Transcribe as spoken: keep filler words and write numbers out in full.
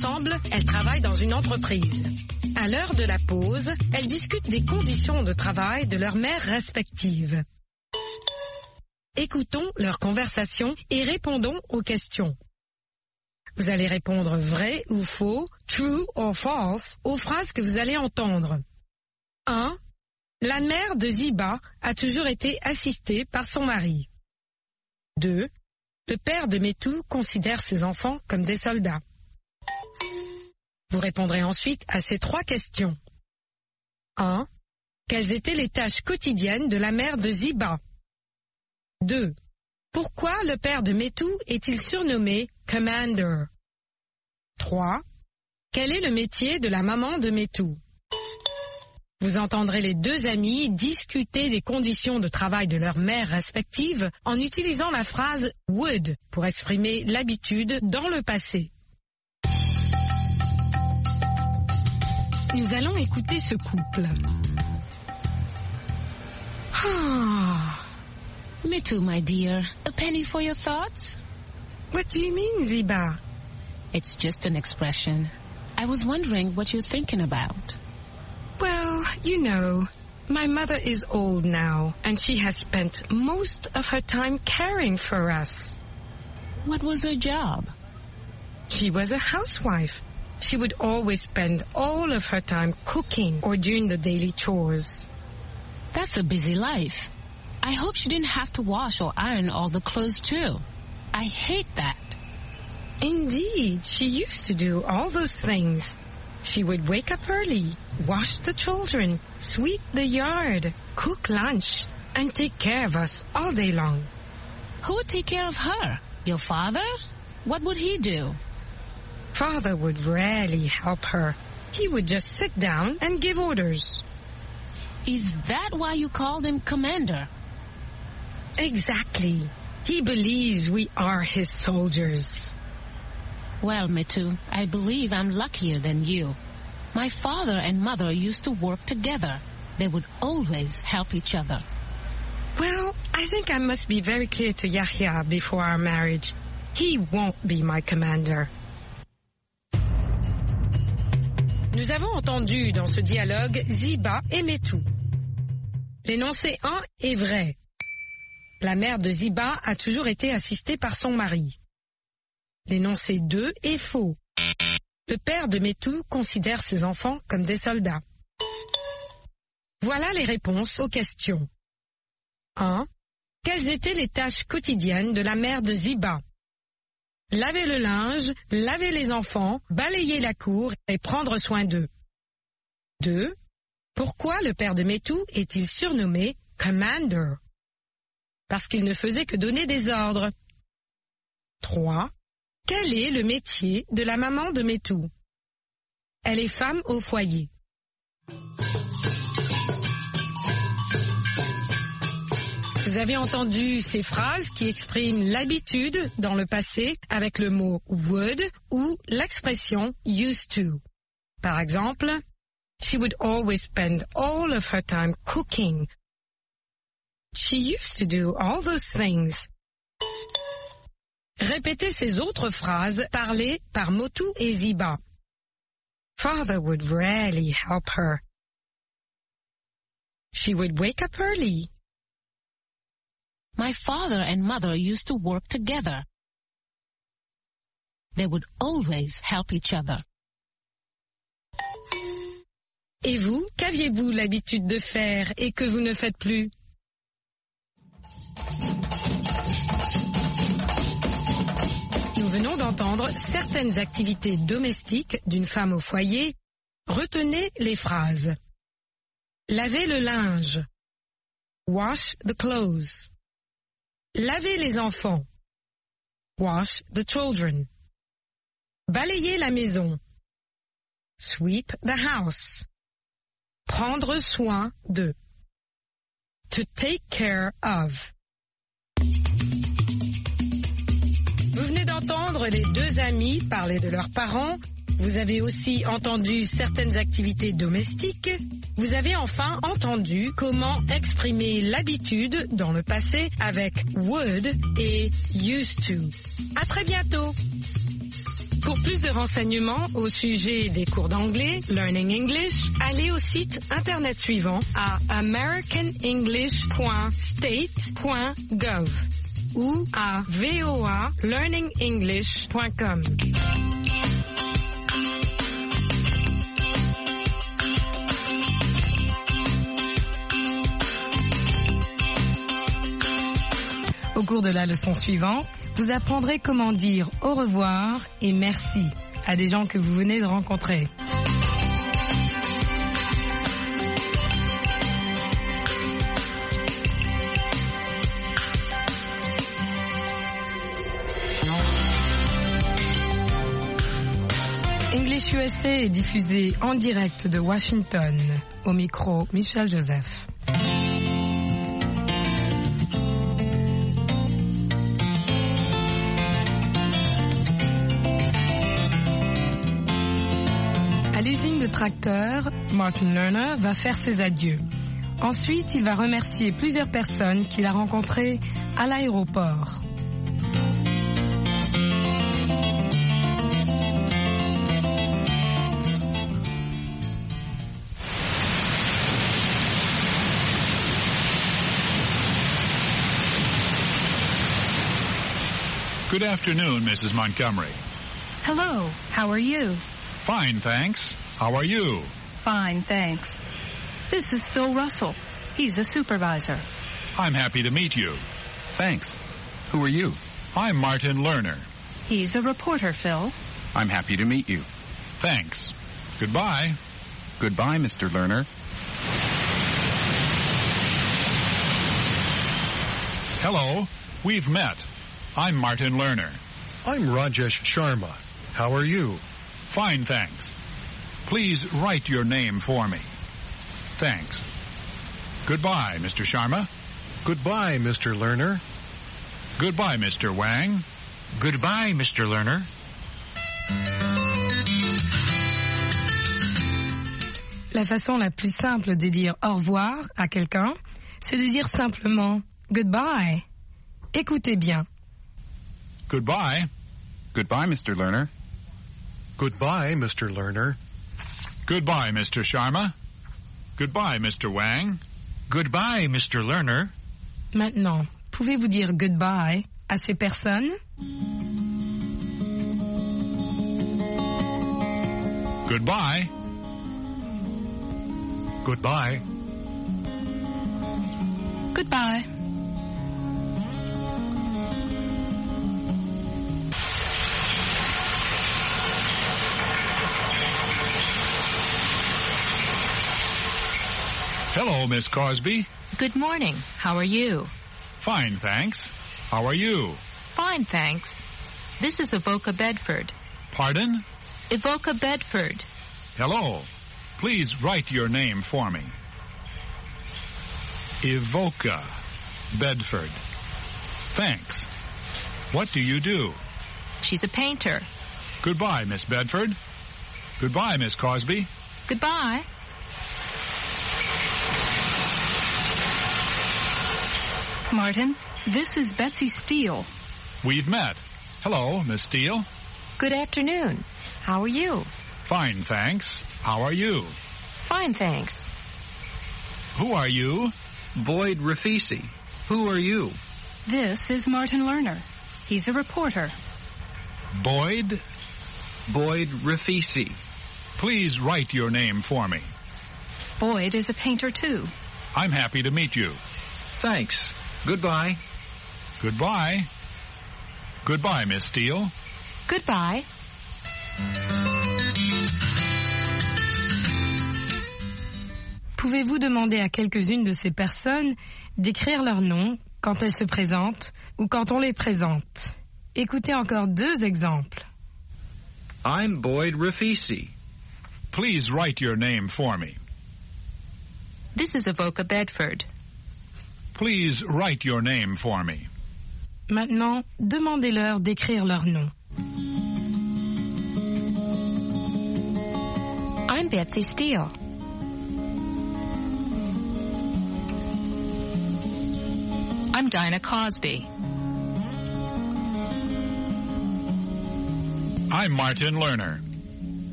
Ensemble, elles travaillent dans une entreprise. À l'heure de la pause, elles discutent des conditions de travail de leurs mères respectives. Écoutons leur conversation et répondons aux questions. Vous allez répondre vrai ou faux, true or false, aux phrases que vous allez entendre. un. La mère de Ziba a toujours été assistée par son mari. deux. Le père de Métou considère ses enfants comme des soldats. Vous répondrez ensuite à ces trois questions. un. Quelles étaient les tâches quotidiennes de la mère de Ziba? deux. Pourquoi le père de Métou est-il surnommé Commander? trois. Quel est le métier de la maman de Métou? Vous entendrez les deux amies discuter des conditions de travail de leurs mères respectives en utilisant la phrase would pour exprimer l'habitude dans le passé. Nous allons écouter ce couple. Ah. Métou, my dear, a penny for your thoughts? What do you mean, Ziba? It's just an expression. I was wondering what you're thinking about. Well, you know, my mother is old now, and she has spent most of her time caring for us. What was her job? She was a housewife. She would always spend all of her time cooking or doing the daily chores. That's a busy life. I hope she didn't have to wash or iron all the clothes too. I hate that. Indeed, she used to do all those things. She would wake up early, wash the children, sweep the yard, cook lunch, and take care of us all day long. Who would take care of her? Your father? What would he do? Father would rarely help her. He would just sit down and give orders. Is that why you called him Commander? Exactly. He believes we are his soldiers. Well, Métou, I believe I'm luckier than you. My father and mother used to work together. They would always help each other. Well, I think I must be very clear to Yahya before our marriage. He won't be my commander. Nous avons entendu dans ce dialogue Ziba et Métou. L'énoncé un est vrai. La mère de Ziba a toujours été assistée par son mari. L'énoncé deux est faux. Le père de Métou considère ses enfants comme des soldats. Voilà les réponses aux questions. un. Quelles étaient les tâches quotidiennes de la mère de Ziba? Laver le linge, laver les enfants, balayer la cour et prendre soin d'eux. deux. Pourquoi le père de Métou est-il surnommé Commander? Parce qu'il ne faisait que donner des ordres. trois. Quel est le métier de la maman de Métou? Elle est femme au foyer. Vous avez entendu ces phrases qui expriment l'habitude dans le passé avec le mot would ou l'expression used to. Par exemple, she would always spend all of her time cooking. She used to do all those things. Répétez ces autres phrases parlées par Métou et Ziba. Father would rarely help her. She would wake up early. My father and mother used to work together. They would always help each other. Et vous, qu'aviez-vous l'habitude de faire et que vous ne faites plus? Nous venons d'entendre certaines activités domestiques d'une femme au foyer. Retenez les phrases. Laver le linge. Wash the clothes. Laver les enfants. Wash the children. Balayer la maison. Sweep the house. Prendre soin de. To take care of. Vous venez d'entendre les deux amis parler de leurs parents. Vous avez aussi entendu certaines activités domestiques. Vous avez enfin entendu comment exprimer l'habitude dans le passé avec would et used to. À très bientôt! Pour plus de renseignements au sujet des cours d'anglais, Learning English, allez au site internet suivant à american english point state point gov ou à voa learning english point com. Au cours de la leçon suivante, vous apprendrez comment dire au revoir et merci à des gens que vous venez de rencontrer. English U S A est diffusé en direct de Washington. Au micro, Michel Joseph. À l'usine de tracteurs, Martin Lerner va faire ses adieux. Ensuite, il va remercier plusieurs personnes qu'il a rencontrées à l'aéroport. Good afternoon, Missus Montgomery. Hello, how are you? Fine, thanks. How are you? Fine, thanks. This is Phil Russell. He's a supervisor. I'm happy to meet you. Thanks. Who are you? I'm Martin Lerner. He's a reporter, Phil. I'm happy to meet you. Thanks. Goodbye. Goodbye, Mister Lerner. Hello. We've met. I'm Martin Lerner. I'm Rajesh Sharma. How are you? Fine, thanks. Please write your name for me. Thanks. Goodbye, Mister Sharma. Goodbye, Mister Lerner. Goodbye, Mister Wang. Goodbye, Mister Lerner. La façon la plus simple de dire au revoir à quelqu'un, c'est de dire simplement goodbye. Écoutez bien. Goodbye. Goodbye, Mister Lerner. Goodbye, Mister Lerner. Goodbye, Mister Sharma. Goodbye, Mister Wang. Goodbye, Mister Lerner. Maintenant, pouvez-vous dire goodbye à ces personnes? Goodbye. Goodbye. Goodbye. Hello, Miss Crosby. Good morning. How are you? Fine, thanks. How are you? Fine, thanks. This is Evoca Bedford. Pardon? Evoca Bedford. Hello. Please write your name for me. Evoca Bedford. Thanks. What do you do? She's a painter. Goodbye, Miss Bedford. Goodbye, Miss Crosby. Goodbye. Martin, this is Betsy Steele. We've met. Hello, Miss Steele. Good afternoon. How are you? Fine, thanks. How are you? Fine, thanks. Who are you? Boyd Rafisi. Who are you? This is Martin Lerner. He's a reporter. Boyd? Boyd Rafisi. Please write your name for me. Boyd is a painter, too. I'm happy to meet you. Thanks. Goodbye. Goodbye. Goodbye, Miss Steele. Goodbye. Pouvez-vous demander à quelques-unes de ces personnes d'écrire leur nom quand elles se présentent ou quand on les présente? Écoutez encore deux exemples. I'm Boyd Rafisi. Please write your name for me. This is Evoca Bedford. Please write your name for me. Maintenant, demandez-leur d'écrire leur nom. I'm Betsy Steele. I'm Dinah Cosby. I'm Martin Lerner.